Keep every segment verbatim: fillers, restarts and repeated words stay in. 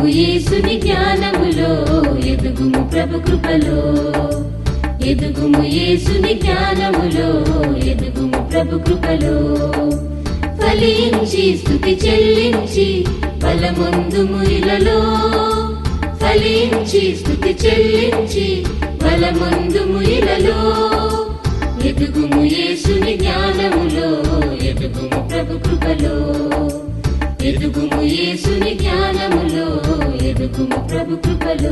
యేసుని జ్ఞానములో ఎదుగుము ప్రభు కృపలో ఎదుగుము యేసుని జ్ఞానములో ఎదుగుము ప్రభు కృపలో ఫలించి స్తుతి చెల్లించి బలమొందుము ఇలలో ఫలించి స్తుతి చెల్లించి బలమొందుము ఇలలో ఎదుగుము యేసుని జ్ఞానములో ఎదుగుము ప్రభు కృపలో ఎదుగుము యేసుని జ్ఞానములో ఎదుగుము ప్రభు కృపలో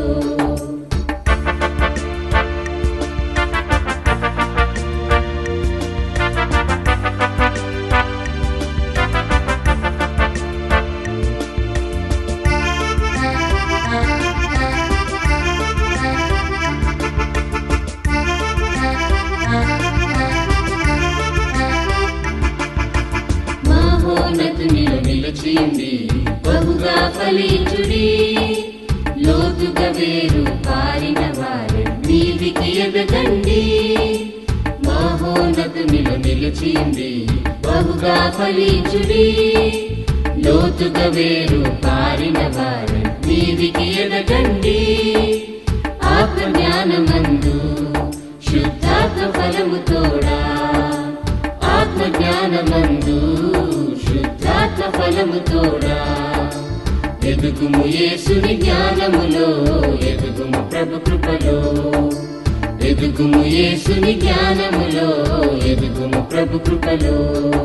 మహోన్నతునిలో నిలిచింది బహుగా ఫలించుడి లోతుగా వేరు పారిన వారు నీవికి ఎదగండి మహోన్నతునిలో నిలిచింది బహుగా ఫలించుడి లోతుగా వేరు పారిన వారు నీవికి ఎదగండి ఆత్మ జ్ఞానమందు శుద్ధాత్మ ఫలము తోడా ఆత్మ జ్ఞానమందు శుద్ధాత్మ ఫలము తోడా ఎదుగుము యేసుని జ్ఞానములో ఎదుగుము ప్రభు కృపలో ఎదుగుము యేసుని జ్ఞానములో ఎదుగుము ప్రభు కృపలో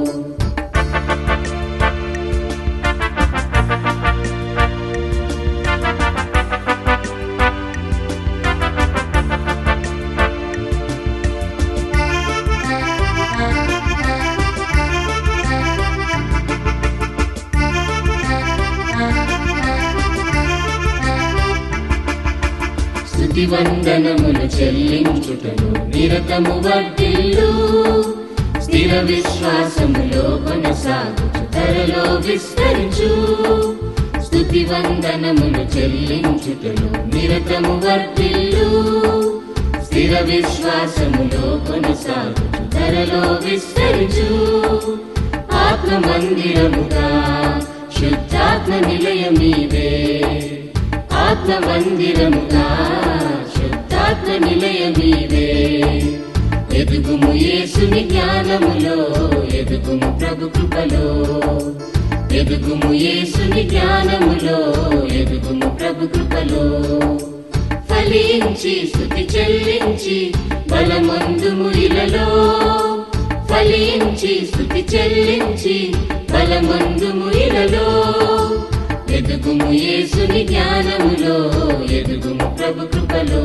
స్తుతి వందనములు చెల్లించుటలో నిరతము వర్ధిల్లు స్థిర విశ్వాసములో కొనసాగుచు ధరలో విస్తరించు స్తుతి వందనములు చెల్లించుటలో నిరతము వర్ధిల్లు స్థిర విశ్వాసములో కొనసాగుచు ధరలో విస్తరించు ఆత్మ మందిరముగా శుద్ధాత్మ నిలయమీవే ఆత్మ మందిరముగా శుద్ధాత్మ నిలయమీవే ఎదుగుము యేసుని జ్ఞానములో ఎదుగుము ప్రభు కృపలో ఎదుగుము యేసుని జ్ఞానములో ఎదుగుము ప్రభు కృపలో ఫలించి స్తుతి చెల్లించి బలమొందుము ఇలలో ఫలించి స్తుతి చెల్లించి బలమొందుము ఇలలో ఎదుగుము యేసుని జ్ఞానములో ఎదుగుము ప్రభు కృపలో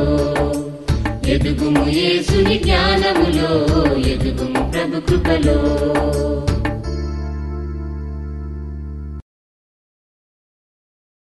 ఎదుగుము యేసుని జ్ఞానములో ఎదుగుము ప్రభు కృపలో